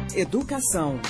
Educação.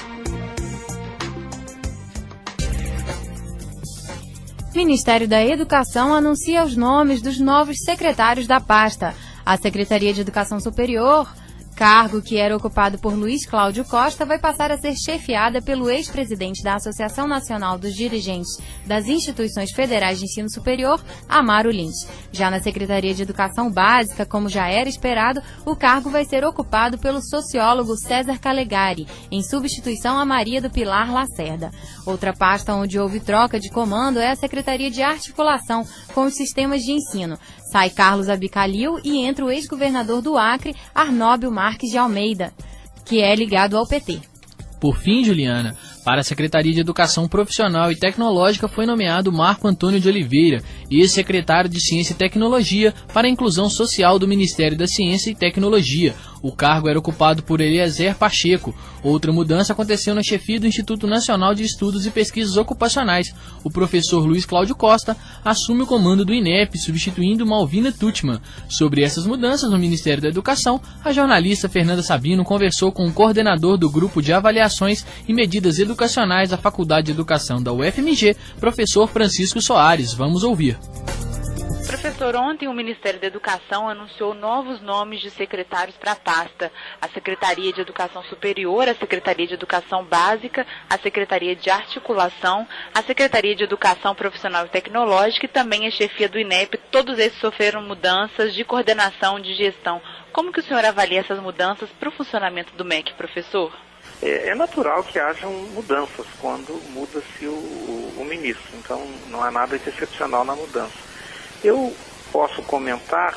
Ministério da Educação anuncia os nomes dos novos secretários da pasta. A Secretaria de Educação Superior, cargo que era ocupado por Luiz Cláudio Costa, vai passar a ser chefiada pelo ex-presidente da Associação Nacional dos Dirigentes das Instituições Federais de Ensino Superior, Amaro Lins. Já na Secretaria de Educação Básica, como já era esperado, o cargo vai ser ocupado pelo sociólogo César Calegari, em substituição a Maria do Pilar Lacerda. Outra pasta onde houve troca de comando é a Secretaria de Articulação com os Sistemas de Ensino. Sai Carlos Abicalil e entra o ex-governador do Acre, Arnóbio Marques de Almeida, que é ligado ao PT. Por fim, Juliana, para a Secretaria de Educação Profissional e Tecnológica foi nomeado Marco Antônio de Oliveira, ex-secretário de Ciência e Tecnologia para a Inclusão Social do Ministério da Ciência e Tecnologia. O cargo era ocupado por Eliezer Pacheco. Outra mudança aconteceu na chefia do Instituto Nacional de Estudos e Pesquisas Ocupacionais. O professor Luiz Cláudio Costa assume o comando do INEP, substituindo Malvina Tutman. Sobre essas mudanças no Ministério da Educação, a jornalista Fernanda Sabino conversou com o coordenador do Grupo de Avaliações e Medidas Educacionais da Faculdade de Educação da UFMG, professor Francisco Soares. Vamos ouvir. Professor, ontem o Ministério da Educação anunciou novos nomes de secretários para a pasta. A Secretaria de Educação Superior, a Secretaria de Educação Básica, a Secretaria de Articulação, a Secretaria de Educação Profissional e Tecnológica e também a chefia do INEP. Todos esses sofreram mudanças de coordenação, de gestão. Como que o senhor avalia essas mudanças para o funcionamento do MEC, professor? É natural que hajam mudanças quando muda-se o ministro. Então, não há nada de excepcional na mudança. Eu posso comentar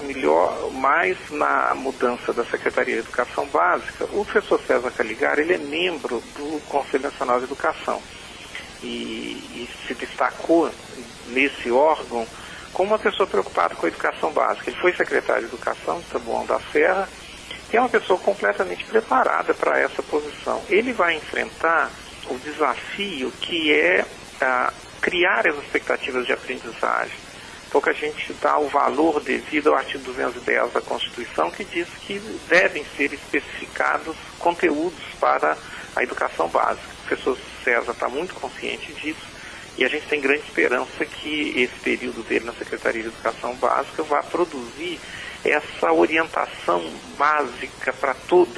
mais na mudança da Secretaria de Educação Básica. O professor César Calegari, ele é membro do Conselho Nacional de Educação e se destacou nesse órgão como uma pessoa preocupada com a educação básica. Ele foi secretário de Educação de Taboão da Serra e é uma pessoa completamente preparada para essa posição. Ele vai enfrentar o desafio que é criar as expectativas de aprendizagem. Pouca gente dá o valor devido ao artigo 210 da Constituição, que diz que devem ser especificados conteúdos para a educação básica. O professor César está muito consciente disso e a gente tem grande esperança que esse período dele na Secretaria de Educação Básica vá produzir essa orientação básica para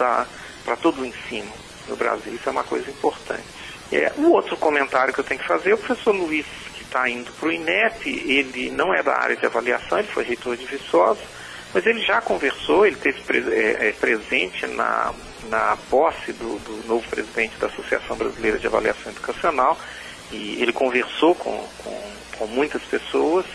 todo o ensino no Brasil. Isso é uma coisa importante. O outro comentário que eu tenho que fazer é o professor Luiz, está indo para o INEP. Ele não é da área de avaliação, ele foi reitor de Viçosa, mas ele já conversou, ele esteve presente na posse do novo presidente da Associação Brasileira de Avaliação Educacional, e ele conversou com muitas pessoas,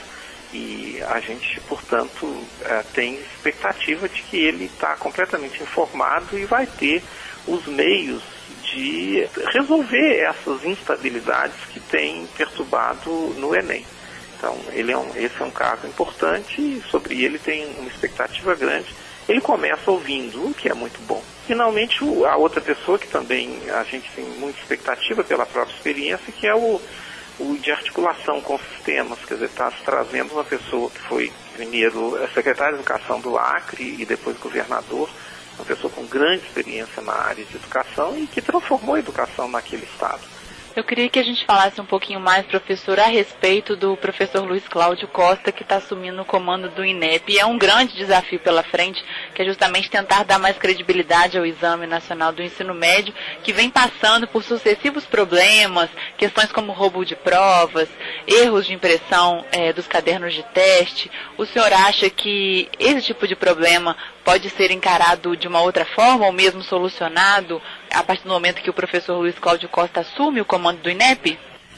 e a gente, portanto, tem expectativa de que ele está completamente informado e vai ter os meios de resolver essas instabilidades que têm perturbado no Enem. Então, esse é um cargo importante e sobre ele tem uma expectativa grande. Ele começa ouvindo, o que é muito bom. Finalmente, a outra pessoa que também a gente tem muita expectativa pela própria experiência, que é o de articulação com sistemas, quer dizer, está trazendo uma pessoa que foi primeiro secretário de Educação do Acre e depois governador, uma pessoa com grande experiência na área de educação e que transformou a educação naquele estado. Eu queria que a gente falasse um pouquinho mais, professor, a respeito do professor Luiz Cláudio Costa, que está assumindo o comando do INEP. E é um grande desafio pela frente, que é justamente tentar dar mais credibilidade ao Exame Nacional do Ensino Médio, que vem passando por sucessivos problemas, questões como roubo de provas, erros de impressão dos cadernos de teste. O senhor acha que esse tipo de problema pode ser encarado de uma outra forma ou mesmo solucionado a partir do momento que o professor Luiz Cláudio Costa assume o comando do INEP?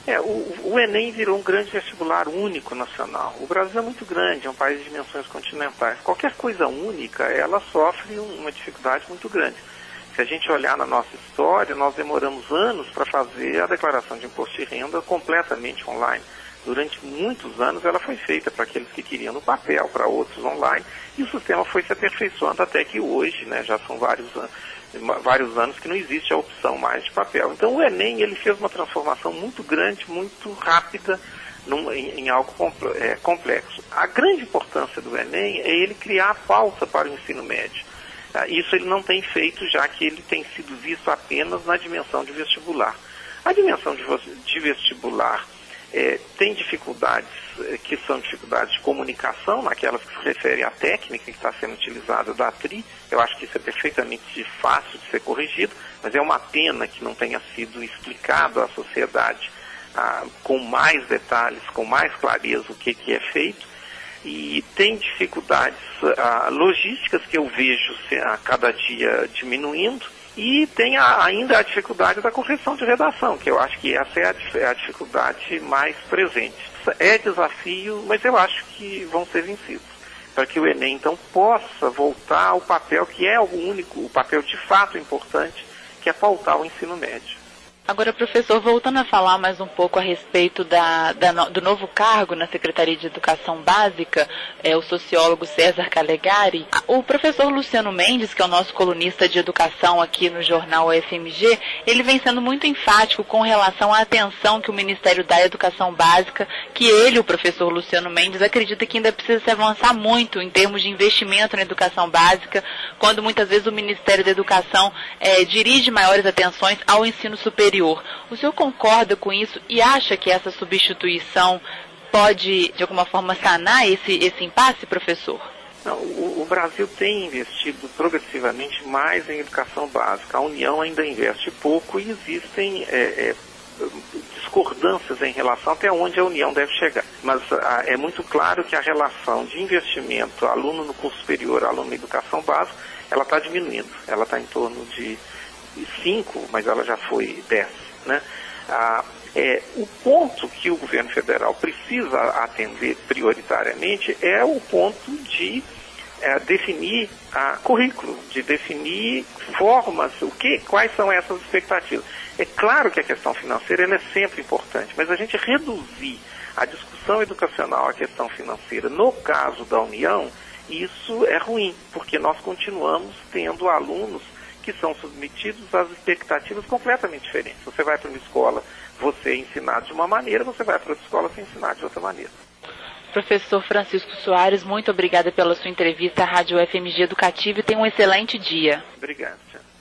O Enem virou um grande vestibular único nacional. O Brasil é muito grande, é um país de dimensões continentais. Qualquer coisa única, ela sofre uma dificuldade muito grande. Se a gente olhar na nossa história, nós demoramos anos para fazer a declaração de imposto de renda completamente online. Durante muitos anos ela foi feita para aqueles que queriam no papel, para outros online, e o sistema foi se aperfeiçoando até que hoje, já são vários anos que não existe a opção mais de papel. Então o Enem ele fez uma transformação muito grande, muito rápida em algo complexo. A grande importância do Enem é ele criar a pauta para o ensino médio. Isso ele não tem feito, já que ele tem sido visto apenas na dimensão de vestibular. A dimensão de vestibular tem dificuldades que são dificuldades de comunicação, naquelas que se referem à técnica que está sendo utilizada da TRI. Eu acho que isso é perfeitamente fácil de ser corrigido, mas é uma pena que não tenha sido explicado à sociedade com mais detalhes, com mais clareza o que é feito. E tem dificuldades logísticas que eu vejo a cada dia diminuindo. E tem ainda a dificuldade da correção de redação, que eu acho que essa é a dificuldade mais presente. É desafio, mas eu acho que vão ser vencidos, para que o Enem, então, possa voltar ao papel que é o papel de fato importante, que é pautar o ensino médio. Agora, professor, voltando a falar mais um pouco a respeito do novo cargo na Secretaria de Educação Básica, o sociólogo César Calegari, o professor Luciano Mendes, que é o nosso colunista de educação aqui no jornal UFMG, ele vem sendo muito enfático com relação à atenção que o Ministério dá à Educação Básica, que ele, o professor Luciano Mendes, acredita que ainda precisa se avançar muito em termos de investimento na educação básica, quando muitas vezes o Ministério da Educação dirige maiores atenções ao ensino superior. O senhor concorda com isso e acha que essa substituição pode, de alguma forma, sanar esse impasse, professor? Não, o Brasil tem investido progressivamente mais em educação básica. A União ainda investe pouco e existem discordâncias em relação até onde a União deve chegar. Mas é muito claro que a relação de investimento aluno no curso superior, aluno na educação básica, ela está diminuindo. Ela está em torno de 5, mas ela já foi 10, né? O ponto que o governo federal precisa atender prioritariamente é o ponto de definir currículo, de definir formas, quais são essas expectativas. É claro que a questão financeira ela é sempre importante, mas a gente reduzir a discussão educacional à questão financeira, no caso da União, isso é ruim, porque nós continuamos tendo alunos que são submetidos às expectativas completamente diferentes. Você vai para uma escola, você é ensinado de uma maneira, você vai para outra escola, você é ensinado de outra maneira. Professor Francisco Soares, muito obrigada pela sua entrevista à Rádio UFMG Educativa e tenha um excelente dia. Obrigado, tchau.